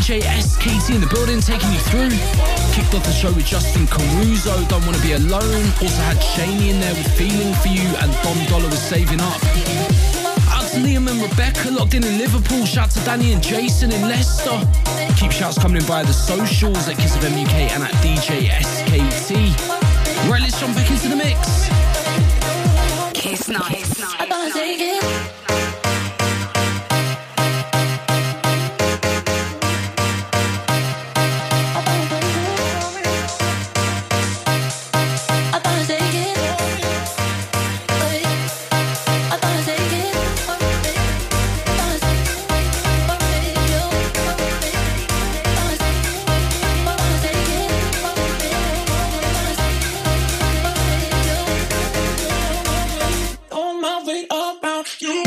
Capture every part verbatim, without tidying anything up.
J S K T in the building, taking you through. Kicked off the show with Justin Caruso, Don't Wanna Be Alone. Also had Shaney in there with Feeling For You, and Dom Dollar was Saving Up. Out to Liam and Rebecca, locked in in Liverpool. Shout to Danny and Jason in Leicester. Keep shouts coming in via the socials at Kiss F M U K and at D J S K T. Right, let's jump back into the mix. Kiss Night. Kiss Night. I'm gonna take it. On my way about you.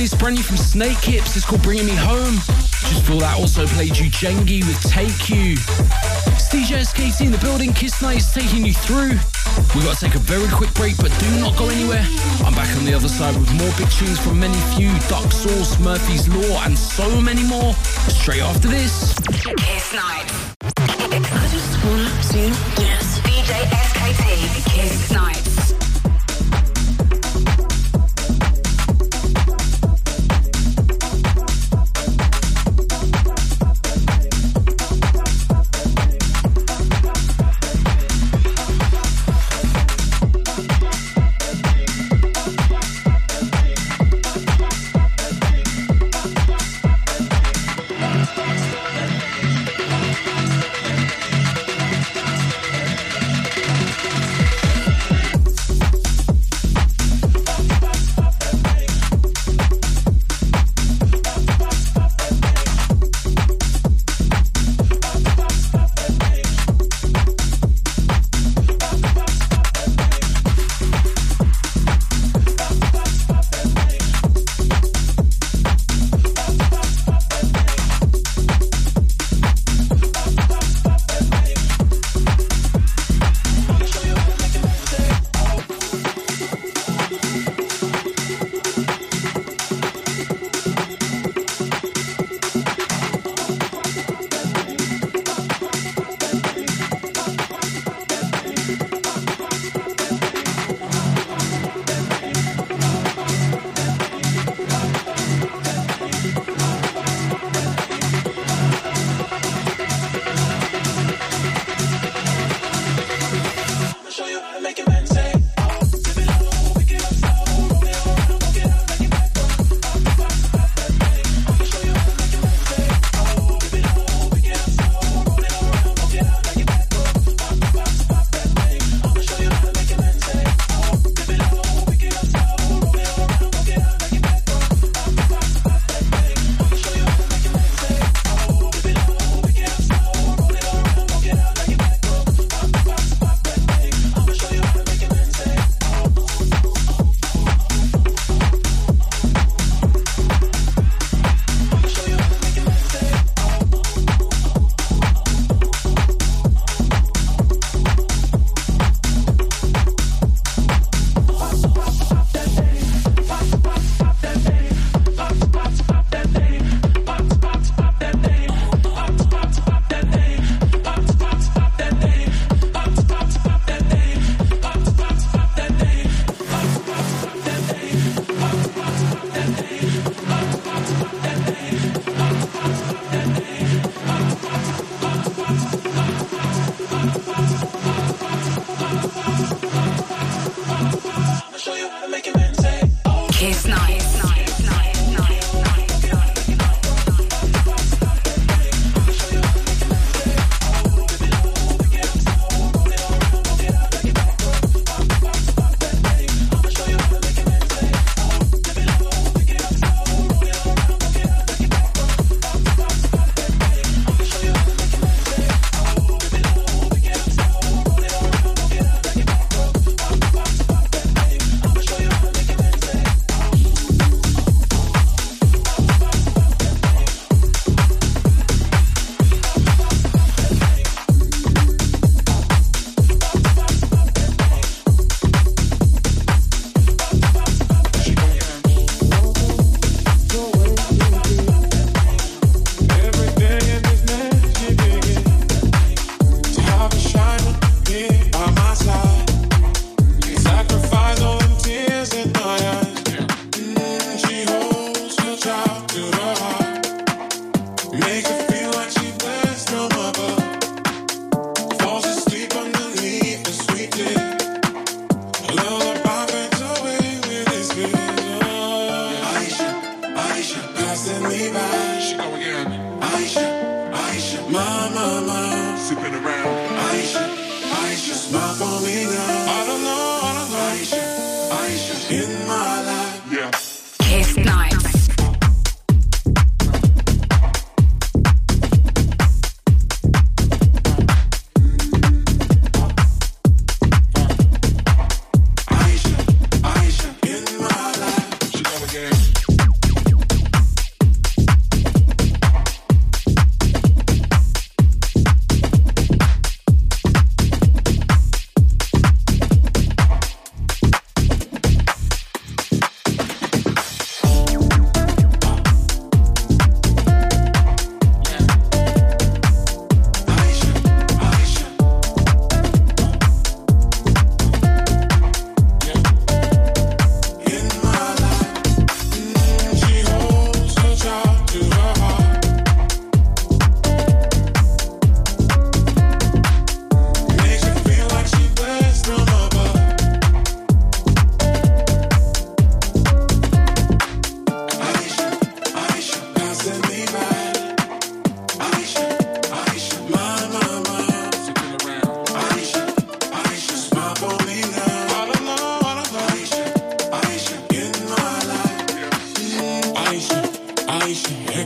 this, brand new from Snake Hips. It's called Bringing Me Home. Just before that, also played you Jengi with Take You. It's D J S K T in the building. Kiss Night is taking you through. We've got to take a very quick break, but do not go anywhere. I'm back on the other side with more big tunes from Many Few, Duck Sauce, Murphy's Law, and so many more. Straight after this. Kiss Night. I just wanna see you dance. D J S K T, Kiss Night.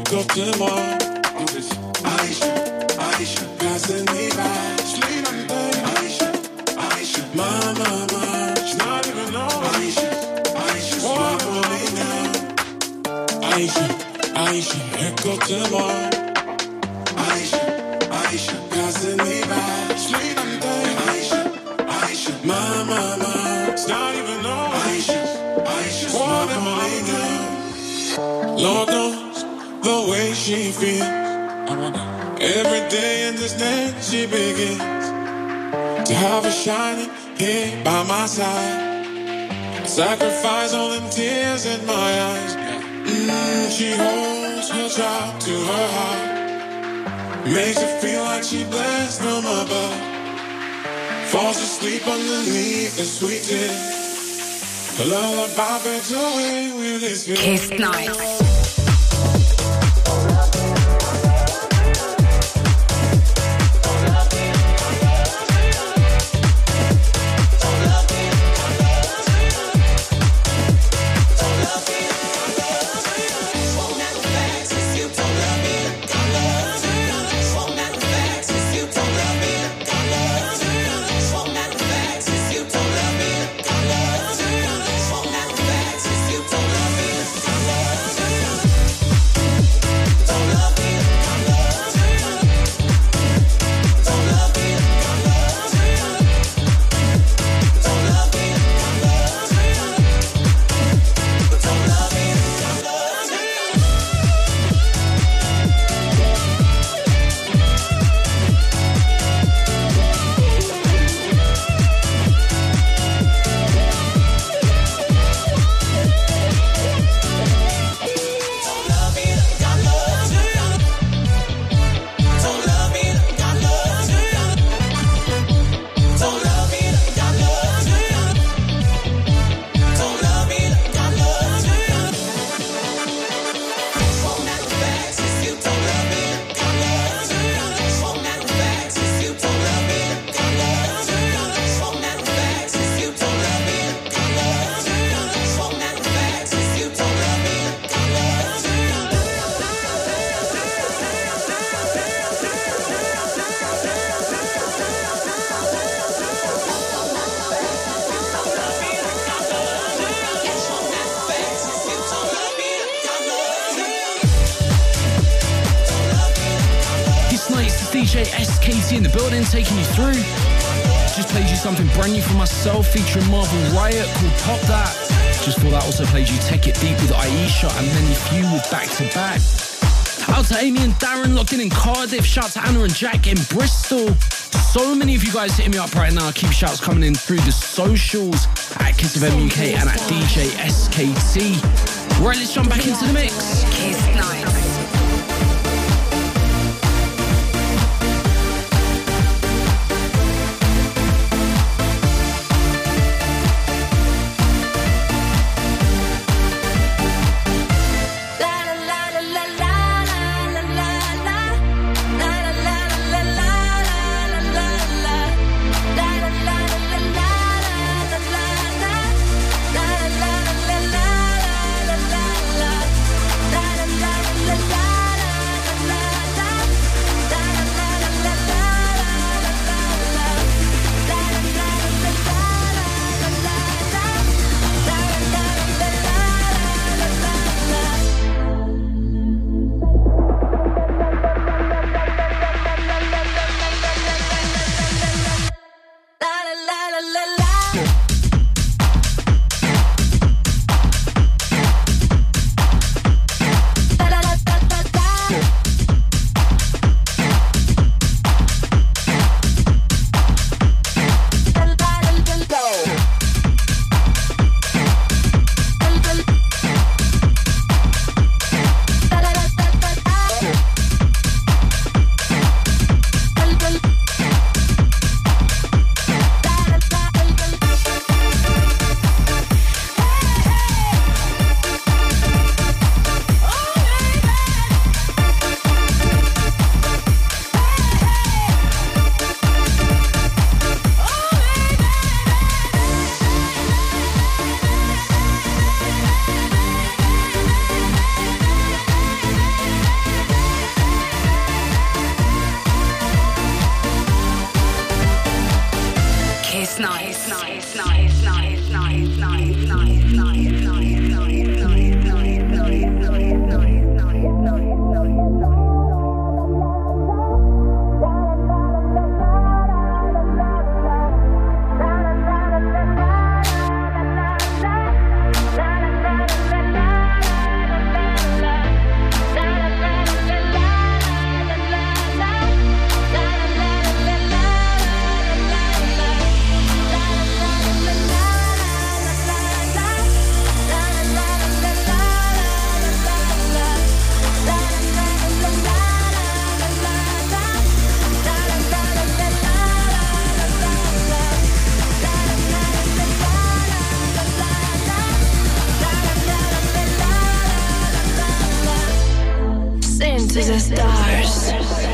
écoute-moi. Aïcha, Aïcha, passing me by. Sleep on the Aïcha, Aïcha, my, my, my. She's not even know. Aïcha, Aïcha, swap on me now. Aïcha, Aïcha, écoute-moi. Aïcha, Aïcha, passing me by. Sleep on the Aïcha, Aïcha, my, my, my. She's not even know. Aïcha, Aïcha, swap on me now. Lord knows the way she feels. Every day in this day she begins to have a shining here by my side. Sacrifice all them tears in my eyes. Mm, she holds her child to her heart. Makes her feel like she blessed from above. Falls asleep underneath the sweet tears. Her lullaby fades away with his Kiss Night. D J S K T in the building, taking you through. Just played you something brand new for myself, featuring Marvel Riot, called Pop That. Just for that, also played you Take It Deep with Aisha and Many Few with Back to Back. Out to Amy and Darren, locked in in Cardiff. Shout to Anna and Jack in Bristol. So many of you guys hitting me up right now. Keep shouts coming in through the socials at Kiss F M U K and at D J S K T. Right, let's jump back into the mix. Kiss Night. La to the stars.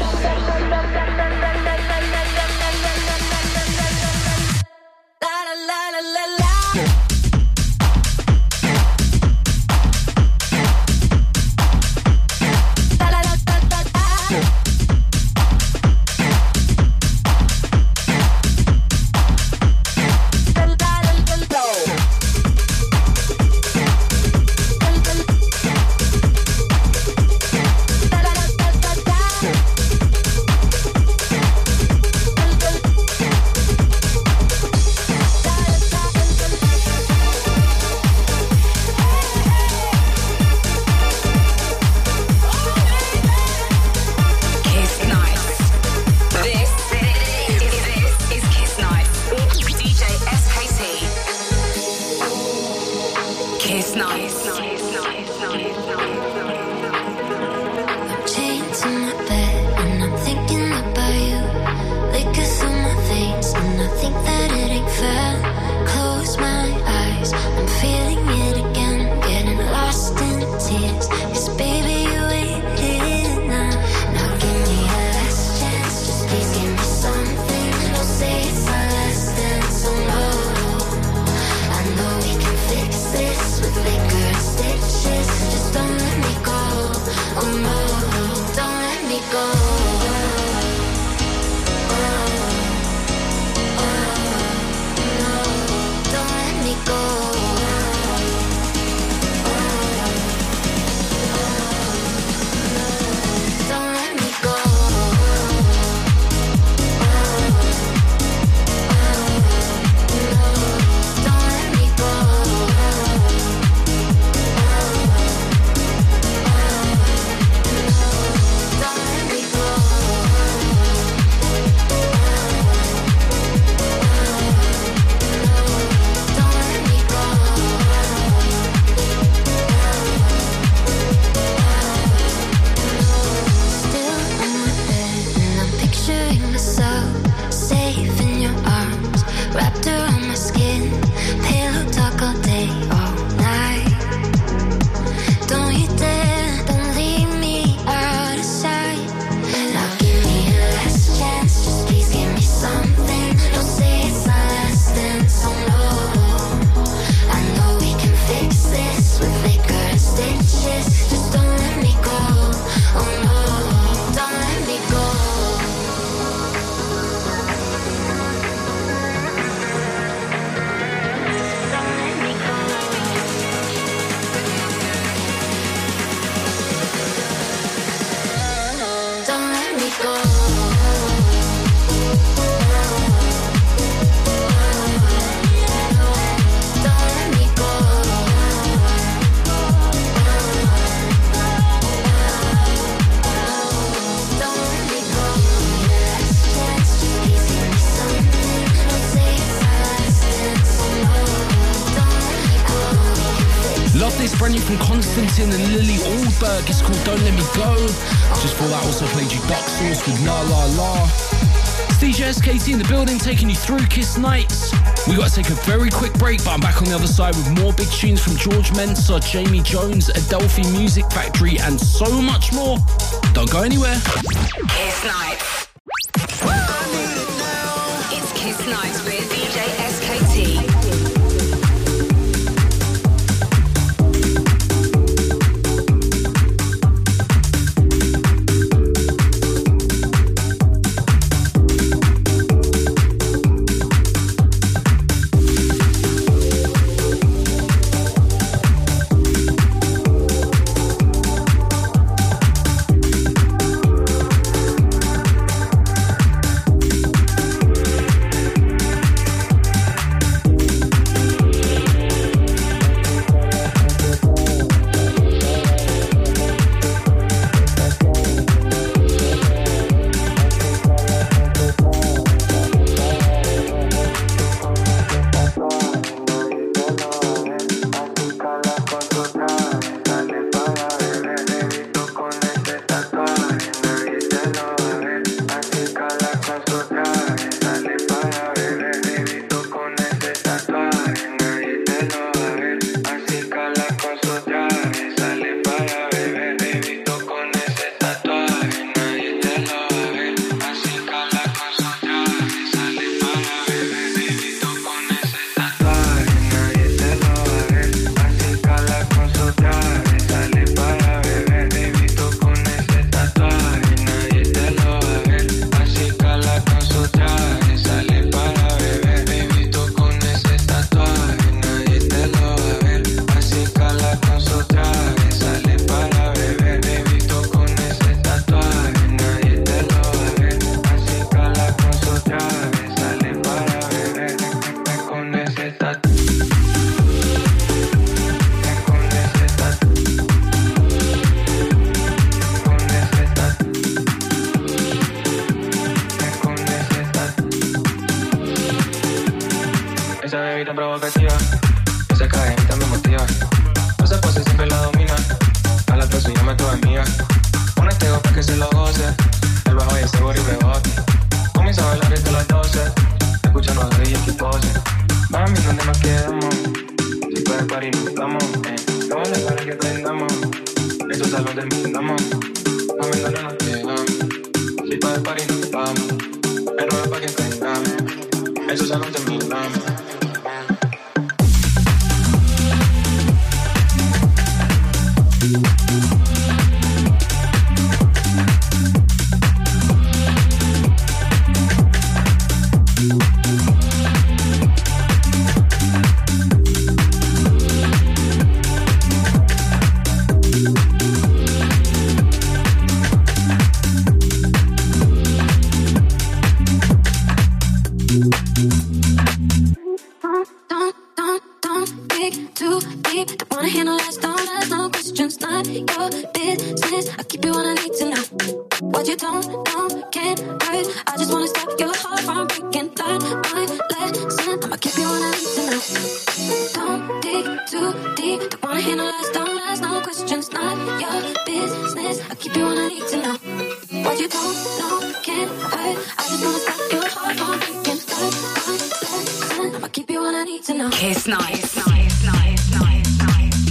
And Lily Aldberg, it's called Don't Let Me Go. Just for that, also played you Dark Source with La La La. It's D J S K T in the building, taking you through Kiss Nights. We got to take a very quick break, but I'm back on the other side with more big tunes from George Mensah, Jamie Jones, Adelphi Music Factory, and so much more. Don't go anywhere. Kiss Nights. It's Kiss Nights with D J S K T. que se lo goce. El bajo y ese body rebote. Comienza a bailar desde las doce. Escuchando a Daddy y pose. Mami, ¿dónde nos quedamos? Si puedes parir, nos vamos. Eh. No vale para que tengamos. Esos salón terminamos. Mami, ¿dónde nos quedamos? Si puedes parir, nos vamos. Pero es para que tengamos. Esos salón terminamos. Kiss nice, nice, nice, nice, nice,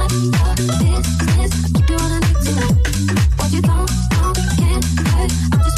I just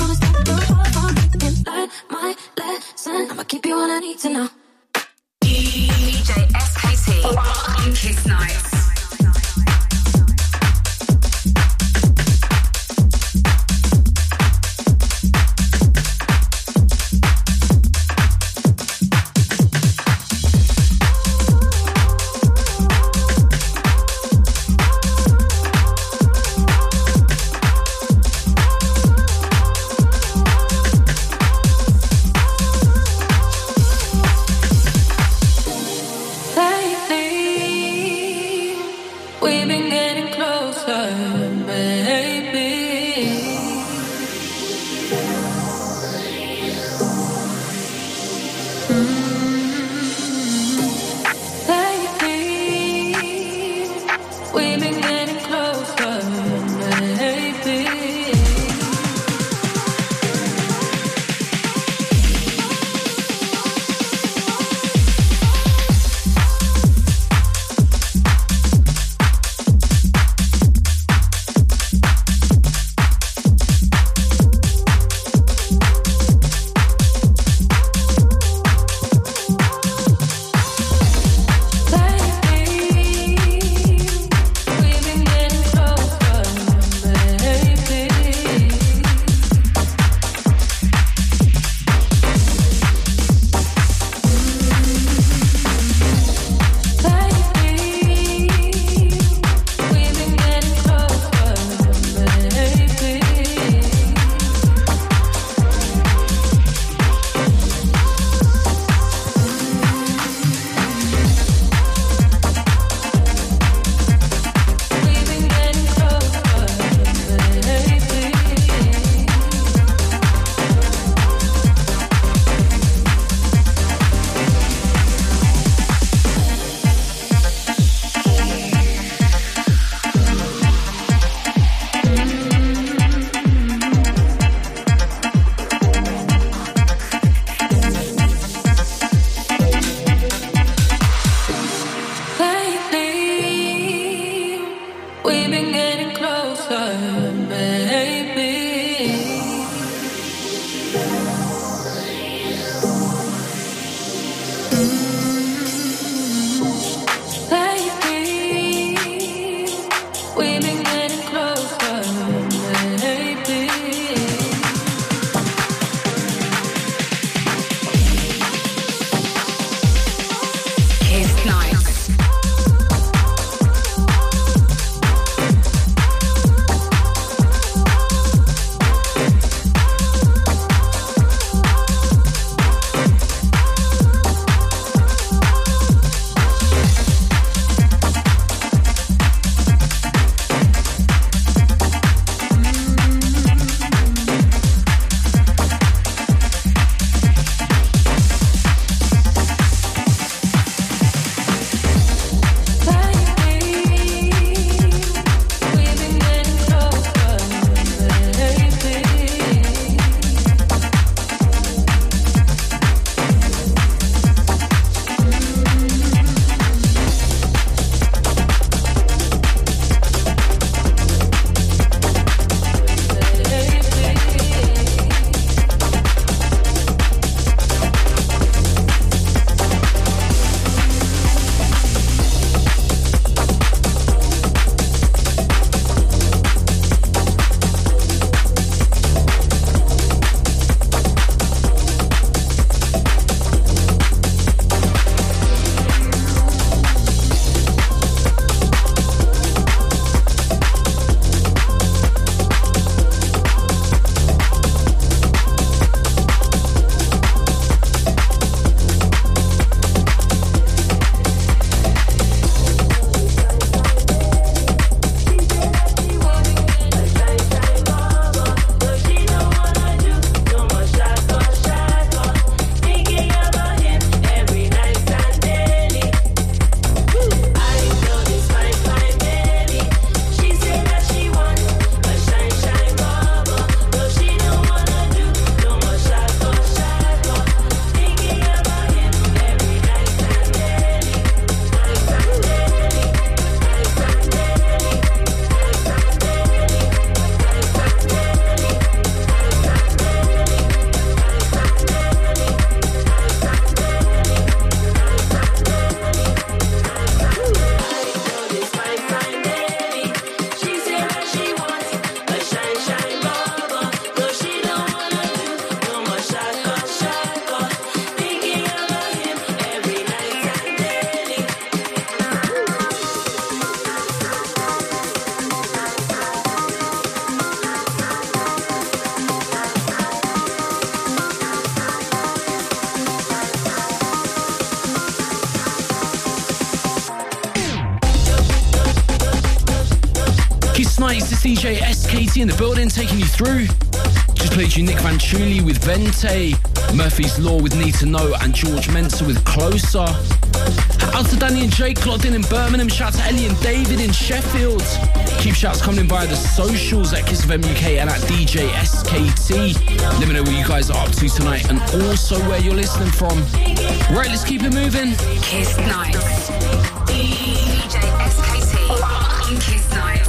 Kiss Nights, this D J S K T in the building, taking you through. Just played you Nick Vanchuli with Vente, Murphy's Law with Need to Know, and George Mensa with Closer. Out to Danny and Jake, locked in in Birmingham. Shout to Ellie and David in Sheffield. Keep shouts coming in via the socials at Kiss F M U K and at D J S K T. Let me know what you guys are up to tonight and also where you're listening from. Right, let's keep it moving. Kiss Nights. D J S K T on Kiss Nights.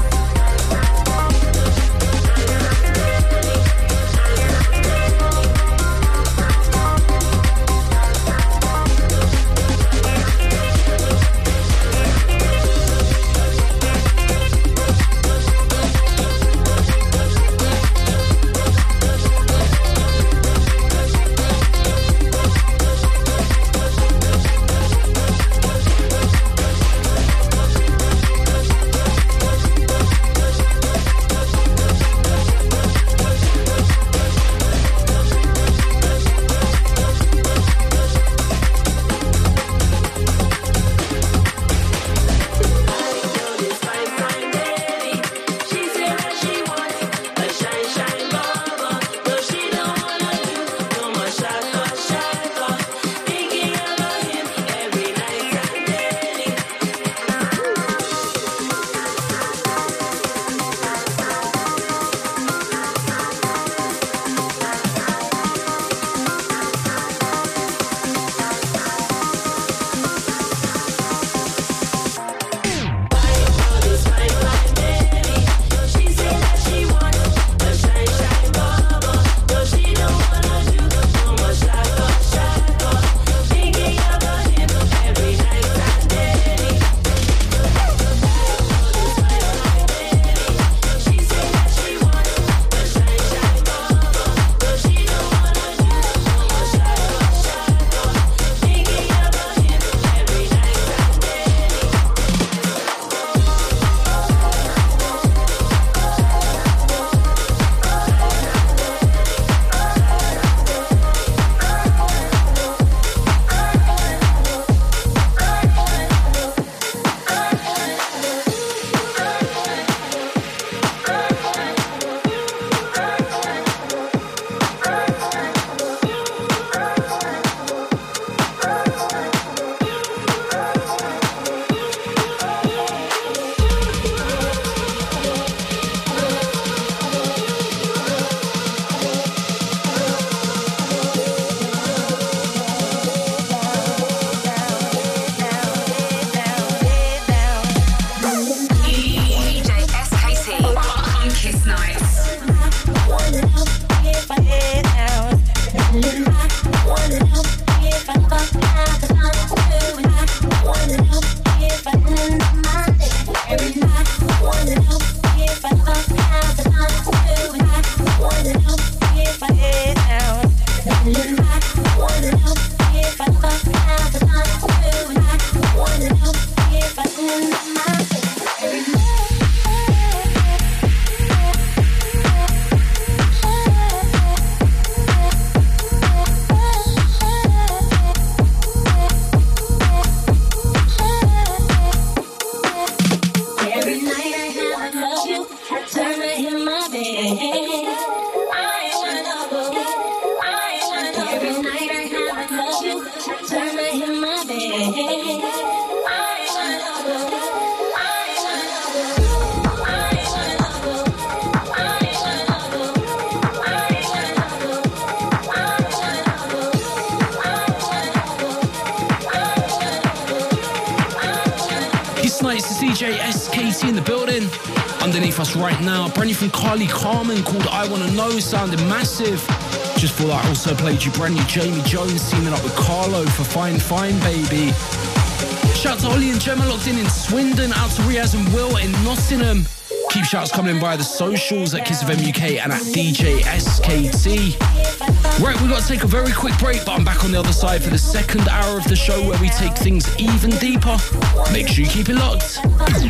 D J S K T in the building. Underneath us right now, brand new from Carly Carmen called I Wanna Know, sounding massive. Just for that, I also played you brand new Jamie Jones teaming up with Carlo for Fine Fine Baby. Shout out to Ollie and Gemma locked in in Swindon, out to Riaz and Will in Nottingham. Keep shouts coming in via the socials at Kiss F M U K and at D J S K T. Right, we've got to take a very quick break, but I'm back on the other side for the second hour of the show where we take things even deeper. Make sure you keep it locked.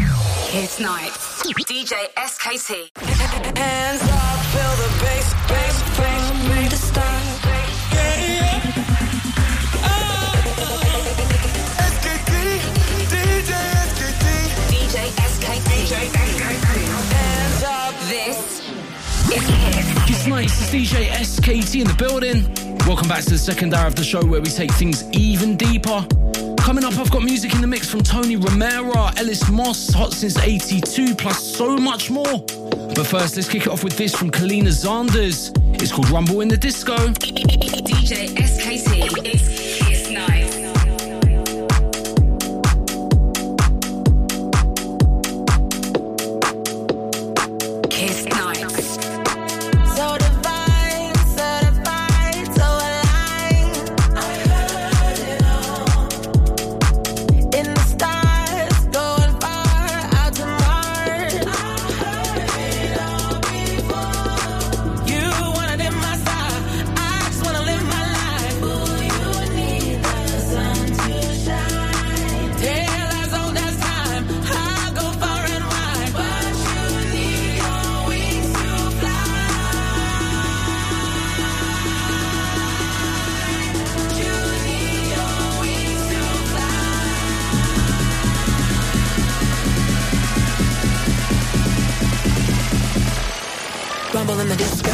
Kiss Nights, D J S K T. Hands up, feel the bass, bass, bass, bass, the start. Yeah, yeah. Oh, oh. S K T, D J S K T, D J S K T. D J S K T. Kiss Nights, it's D J S K T in the building. Welcome back to the second hour of the show where we take things even deeper. Coming up, I've got music in the mix from Tony Romera, Ellis Moss, Hot Since eighty-two, plus so much more. But first, let's kick it off with this from Kalina Zanders. It's called Rumble in the Disco. D J S K T, it's Kiss Night. Kiss Night. So divine, certified, so aligned. I heard it all. In the stars, going far out to Mars. I heard it all before. You wanted in my side. I just wanna live my life. Ooh, you need the sun to shine. Tell us all that time. I'll go far and wide. But you need your wings to fly. You need your wings to fly. Rumble in the disco.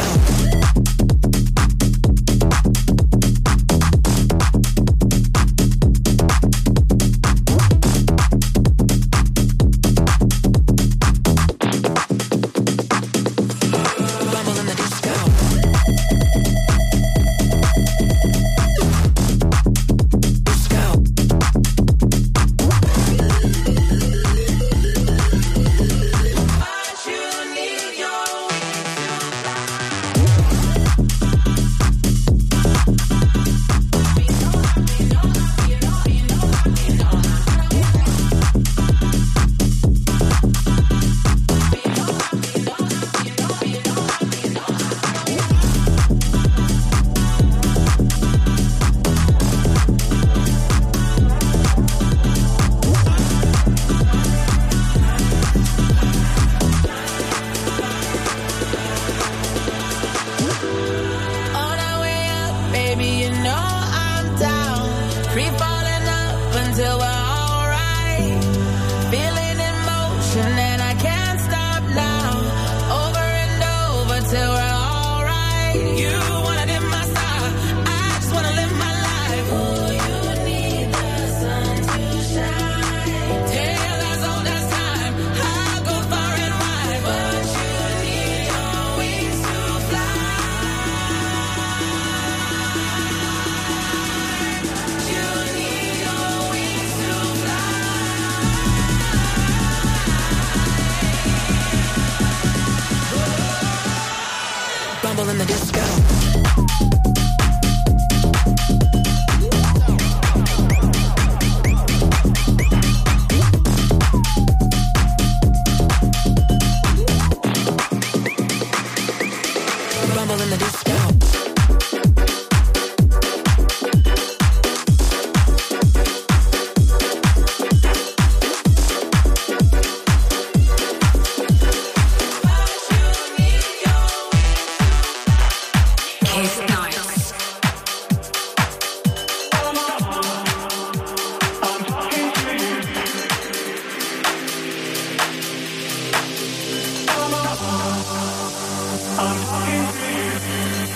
Rumble in the disco. Disco. But you need your On our way up, baby, you know I'm down. Free falling up until we're alright. Feeling in motion and I can't stop now. Over and over till we're alright. You wanted in my side. I just wanna live my life. Oh, you need the sun to shine. Tell us all that time. I'll go far and wide. But you need your wings to fly. You need your wings to fly. Rumble in the disco. Rumble in the disco. Kiss Night. I'm talking to you.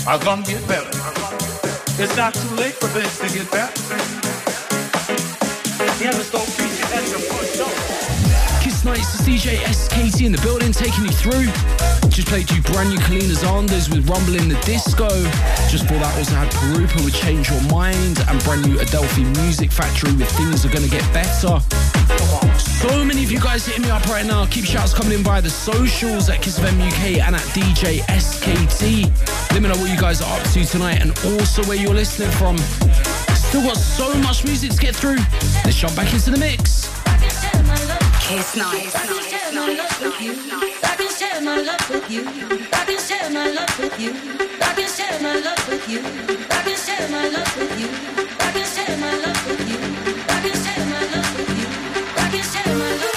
are gonna get better. It's not too late for things to get better. Never stop featuring at your first show. Kiss Nights, it's D J S K T in the building, taking you through. Just played you brand new Kalina Zanders with Rumble in the Disco. Just before that, also had Perupa with Change Your Mind, and brand new Adelphi Music Factory with Things Are Gonna Get Better. So many of you guys hitting me up right now. Keep shouts coming in via the socials at Kiss F M U K and at D J S K T. Let me know what you guys are up to tonight and also where you're listening from. Still got so much music to get through. Let's jump back into the mix. Kiss Nights. I can share my love with you. I can share my love with you. I can share my love with you. I can share my love with you. I can share my love with you. I can share my love with you. I can share my love with you. I can share my love.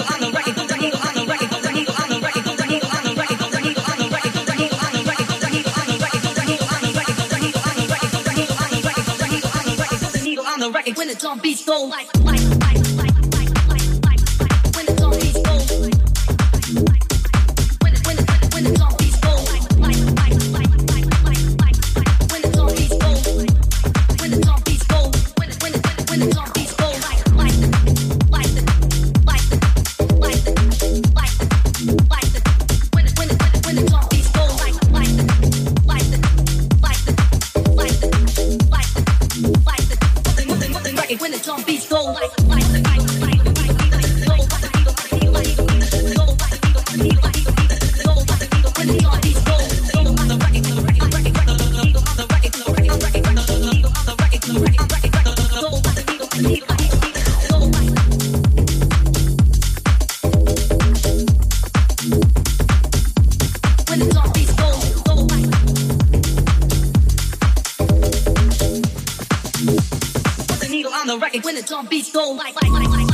drum beats go like, like, like, like, like.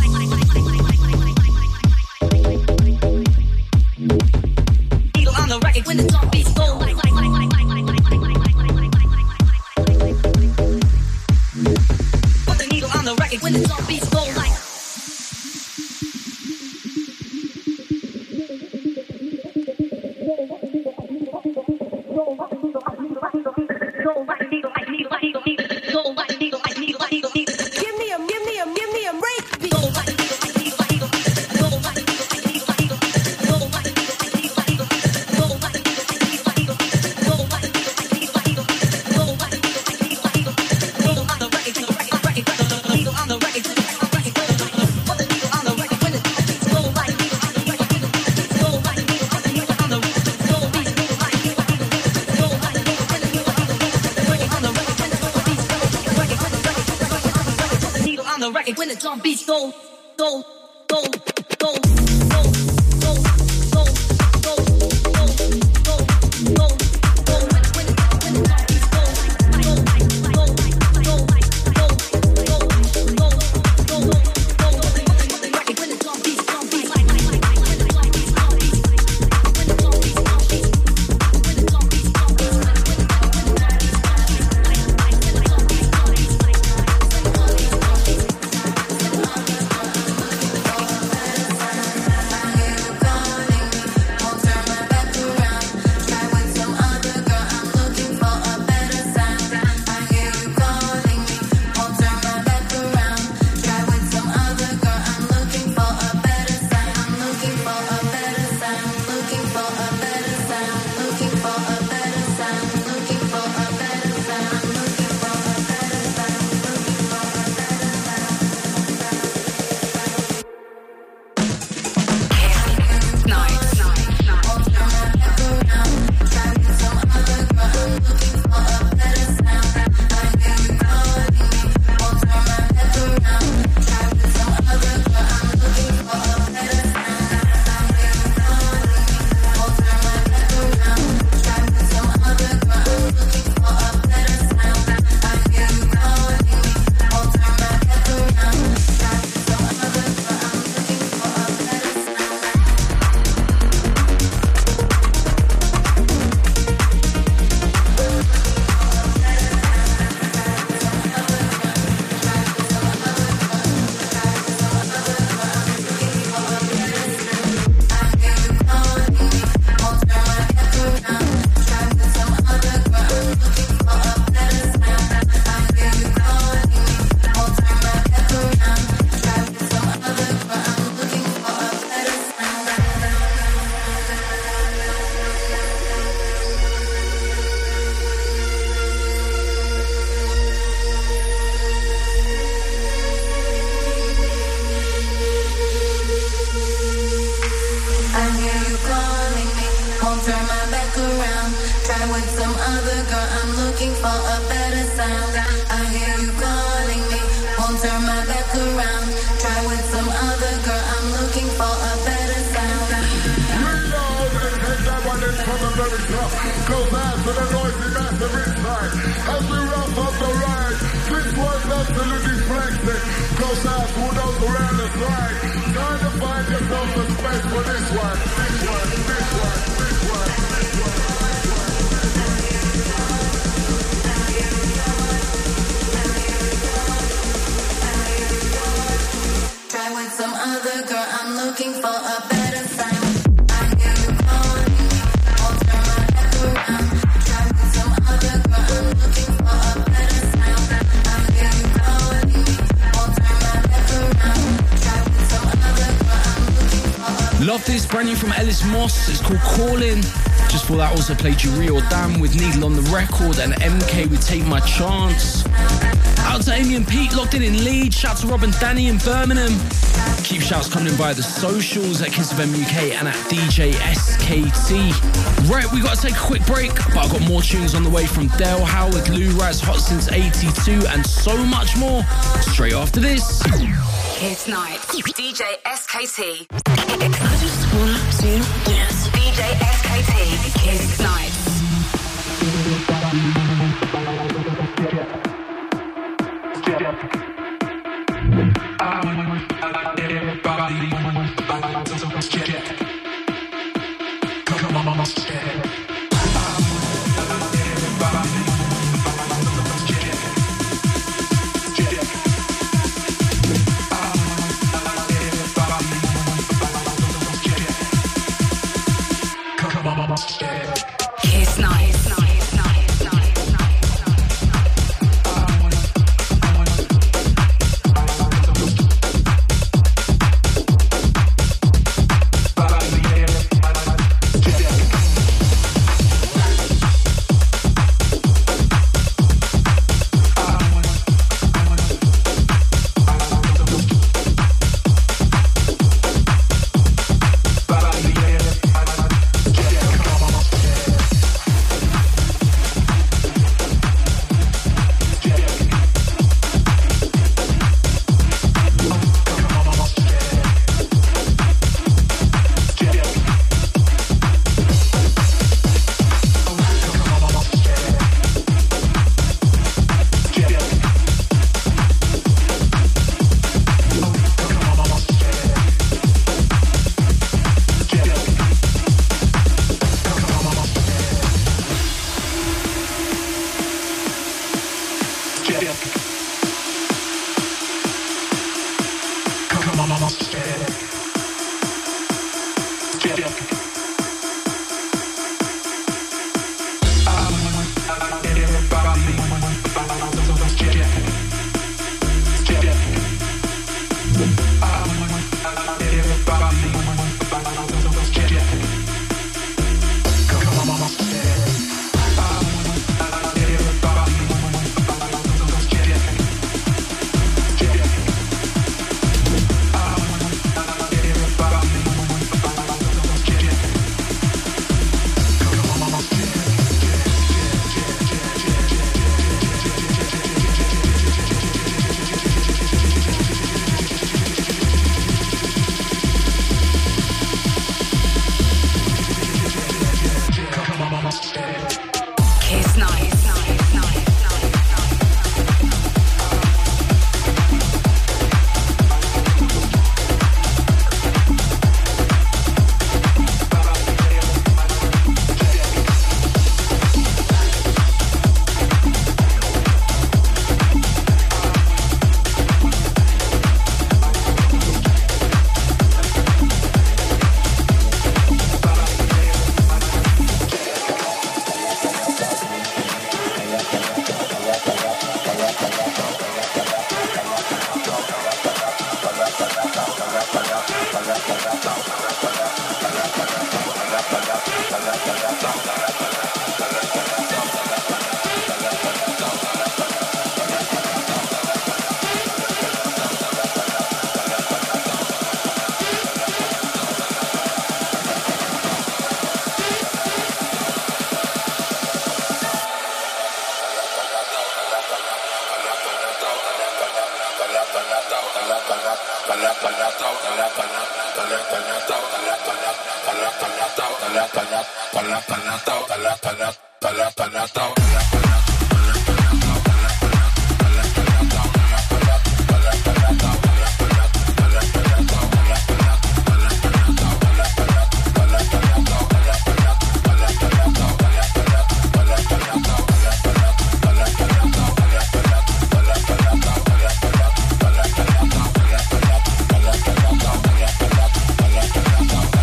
Needle on the record when the drum beats go like, like, like, like, like, like, like, like, like, like, like. Put the needle on the record when the drum beats go like. When the drum beats go, go, go, go, go, go, go, go, go, go, go, go. When when when the drum beats go, go, go, go, go, go, go, go, go, go. When the drum beats, drum beats, like, like, like, like, when the drum beats, drum beats, when the drum beats, drum beats, when the drum beats, drum beats, when the drum beats, drum beats, like, like, like, when the drum beats, drum beats, like. Love this, brand new from Ellis Moss. It's called Callin'. Just for that, also played Juri or Damn with Needle on the record and M K with Take My Chance. Out to Amy and Pete, locked in in Leeds. Shout to Rob and Danny in Birmingham. Keep shouts coming in via the socials at Kiss F M U K and at D J S K T. Right, we got to take a quick break, but I've got more tunes on the way from Dale Howard, Lou Raz, Hot Since eighty-two, and so much more straight after this. Kiss Night, D J S K T. I just wanna see you dance. D J S K T, Kiss Night. Yeah. Kiss night.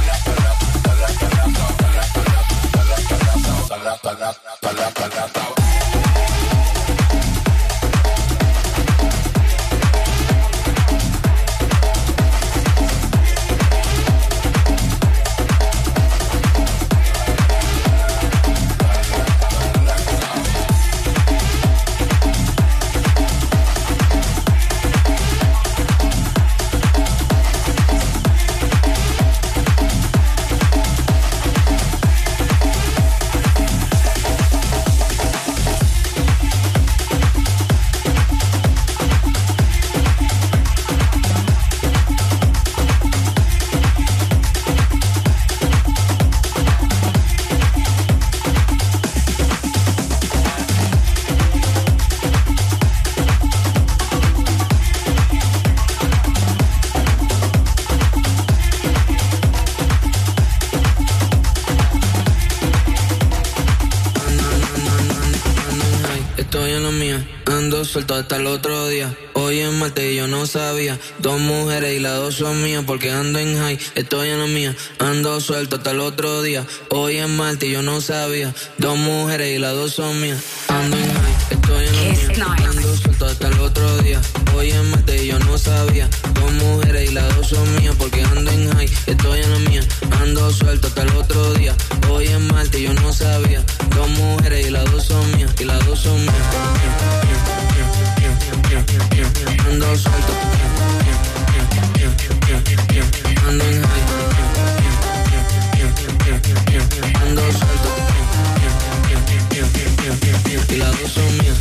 Pala, pala, pala, pala, pala. en la mía. Ando suelto hasta el otro día. Hoy es martes y yo no sabía. Dos mujeres y las dos son mías porque ando en high. Estoy en la mía. Ando suelto hasta el otro día. Hoy es martes y yo no sabía. Dos mujeres y las dos son mías. Ando en high. Estoy en la mía. Ando suelto hasta el otro día. Hoy es martes y yo no sabía. Dos mujeres y las dos son mías porque ando en high. Estoy en la mía. Ando suelto hasta el otro día. Hoy es martes y yo no sabía. Dos mujeres y las dos son mías. Y las dos son mías. Ando suelto. Ando en high. Ando suelto. Y las dos son mías.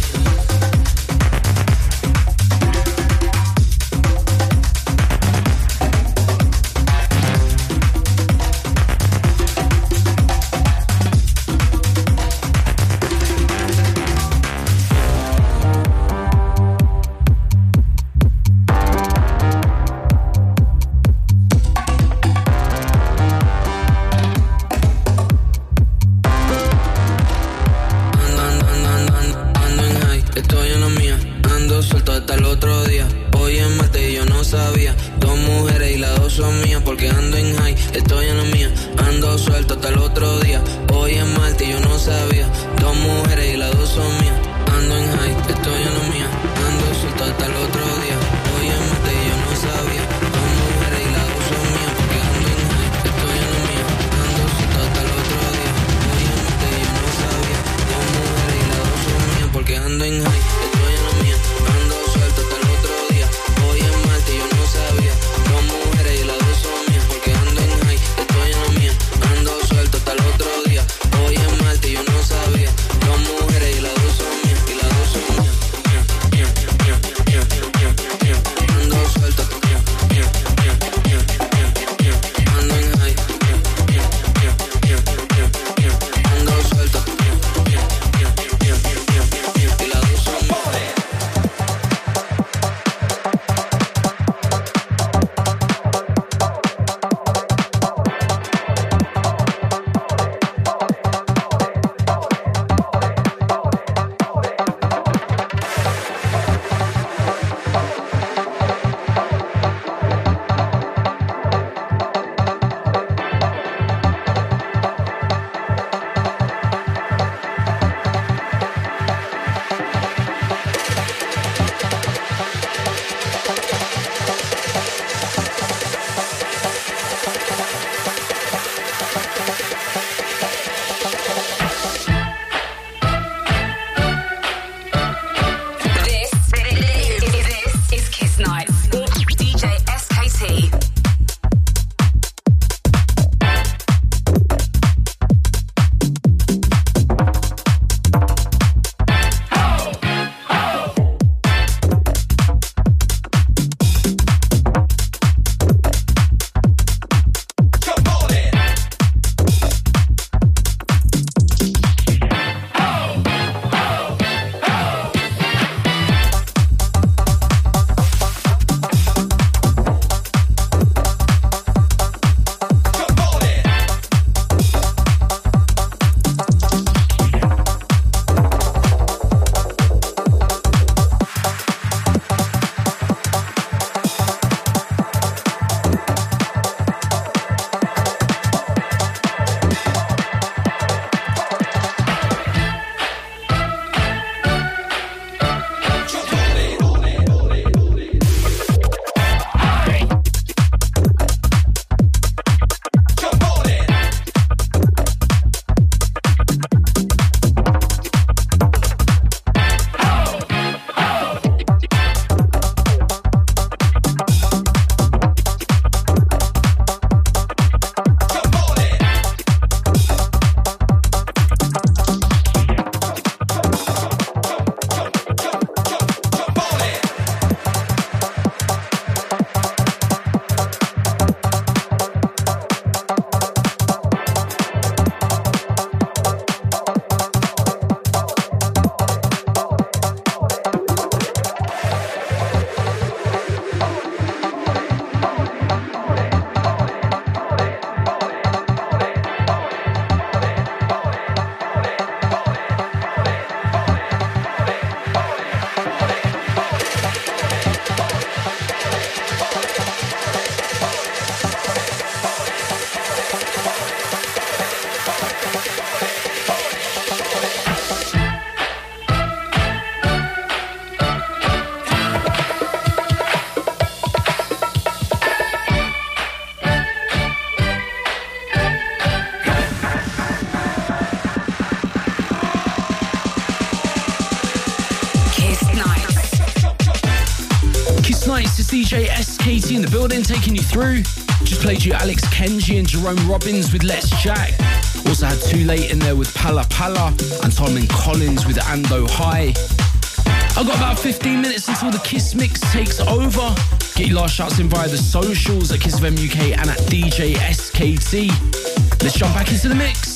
D J S K T in the building, taking you through. Just played you Alex Kenji and Jerome Robbins with Let's Jack. Also had Too Late in there with Pala Pala and Simon Collins with Ando High. I've got about fifteen minutes until the Kiss Mix takes over. Get your last shouts in via the socials at Kiss F M U K and at D J S K T. Let's jump back into the mix.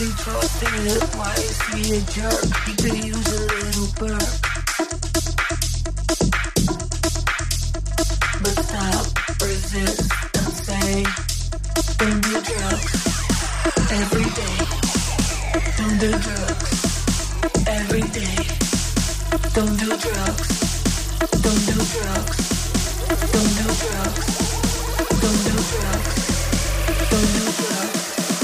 really trust it. Why is he a jerk? He could use a little burp. But stop, resist, and say, don't do drugs. Every day, don't do drugs. Every day, don't do drugs. Don't do drugs. Don't do drugs. Don't do drugs. Don't do drugs.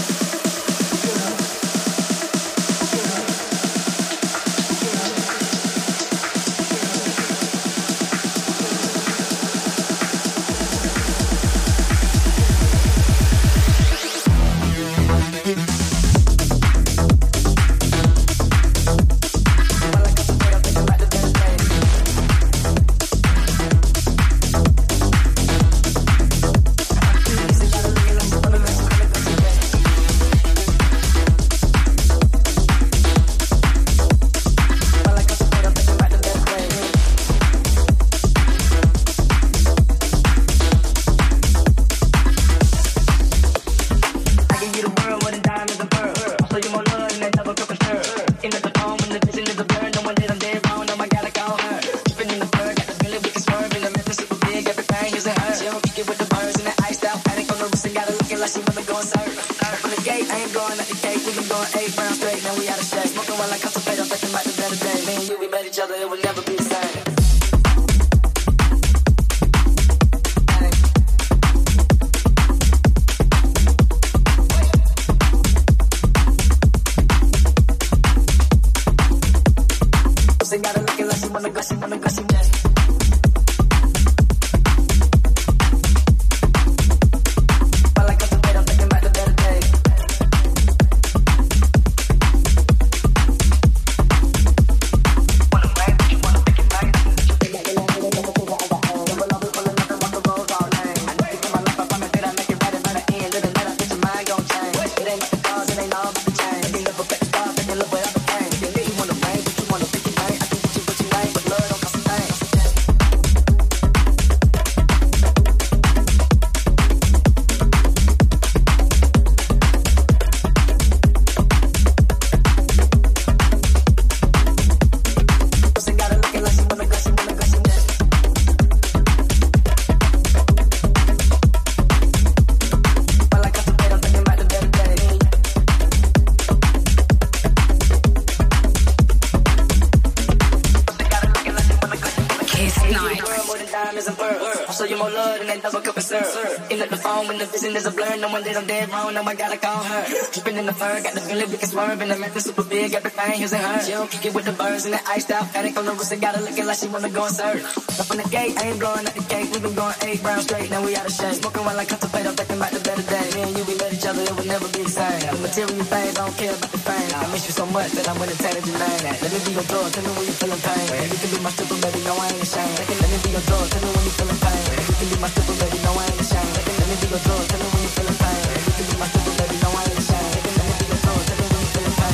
And the method super big, everything using her. She don't kick it with the birds and the iced out. Attic on the wrist and got her looking like she wanna go and serve. Up on the gate, I ain't blowing at the cake. We been going eight rounds straight, now we out of shape. Smoking while I contemplate, I'm thinking about the better day. Me and you, we met each other, it would never be the same. The material things, I don't care about the fame. I miss you so much that I'm entertaining your name. Let me be your drug, tell me when you feeling pain. You can be my stripper, baby, no, I ain't ashamed. Let me be your drug, tell me when you feeling pain. You can be my stripper, baby, no, I ain't ashamed. Let me be your drug, tell me when you feeling pain. You can be my stripper, baby, no, I ain't ashamed. Let me be your drug, tell me when you feeling pain.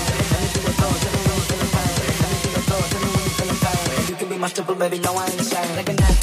You can be my stripper, baby, no, I ain't ashamed. Like a night.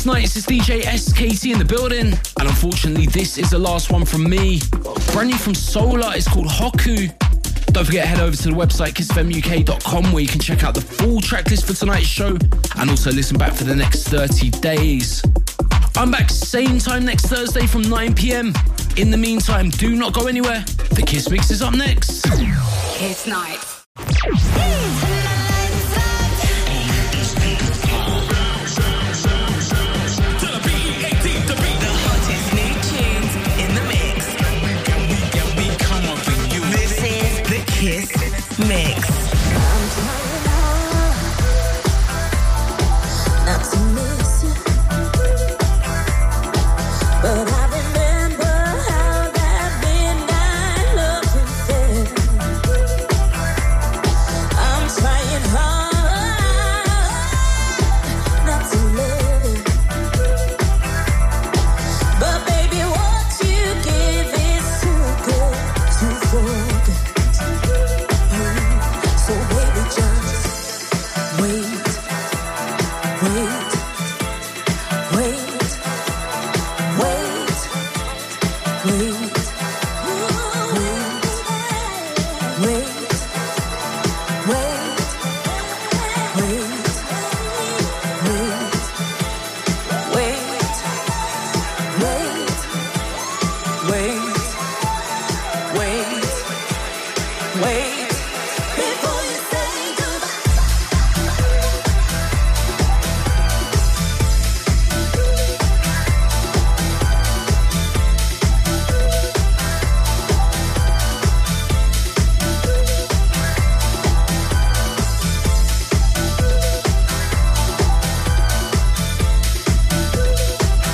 Nights, it's D J S K T in the building. And unfortunately, this is the last one from me. Brand new from Solar, it's called Hoku. Don't forget, head over to the website kiss f m u k dot com where you can check out the full track list for tonight's show and also listen back for the next thirty days. I'm back same time next Thursday from nine p.m. In the meantime, do not go anywhere. The Kiss Mix is up next. Kiss Night.